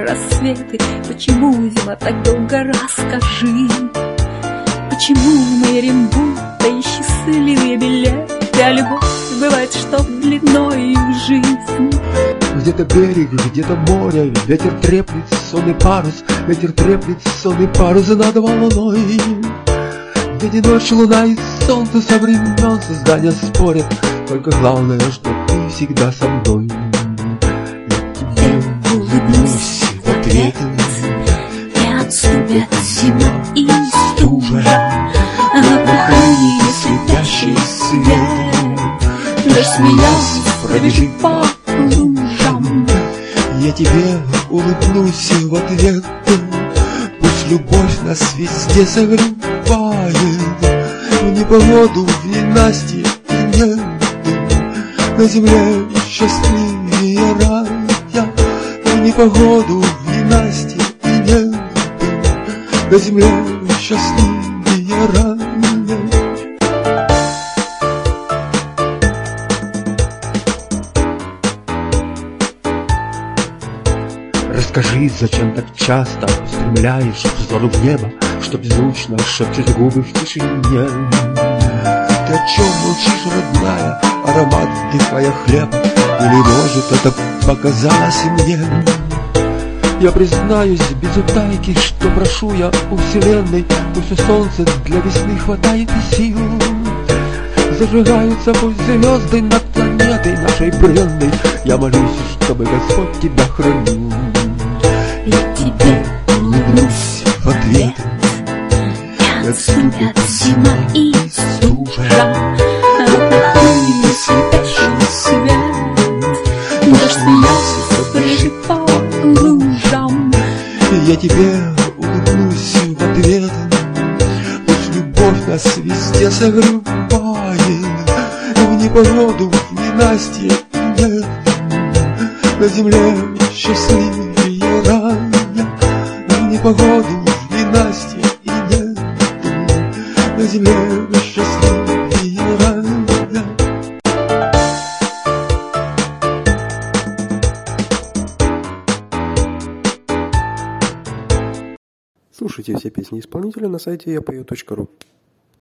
рассветы. Почему зима так долго, расскажи? Почему мы верим, будто и счастливые билеты, а любовь бывает, что длиною жизнь? Где-то берег, где-то море, ветер треплет сонный парус, ветер треплет сонный парус над волной. День и ночь, луна и солнце со времен создания спорят, только главное, что ты всегда со мной. Я тебе улыбнусь в ответ, не отступят зима и стужа, а на дыхании слепящий свет. Дождь смеялся, пробежит по лужам. Я тебе улыбнусь в ответ, пусть любовь нас везде согревает. В непогоду, в ненастье и нет на земле счастливее рая. В непогоду, в ненастье и нет на земле счастливее рая. Расскажи, зачем так часто устремляешь взору в небо, что беззвучно шепчут губы в тишине? Ты о чем молчишь, родная, аромат вдыхая хлеб? Или, может, это показалось мне? Я признаюсь без утайки, что прошу я у вселенной, пусть у солнца для весны хватает сил. Зажигаются пусть звезды над планетой нашей бренной. Я молюсь, чтобы Господь тебя хранил. Я тебе улыбнусь В ответ не отступят зима и стужа, а на дыхании слепящий свет. Дождь смеялся, прыжет по лужам. Я тебе улыбнусь в ответ, пусть любовь нас везде согревает. В непогоду, в ненастье и нет на земле счастливее рая. В непогоду, в ненастье и нет на земле счастливее рая. Слушайте все песни исполнителя на сайте yapою.ru.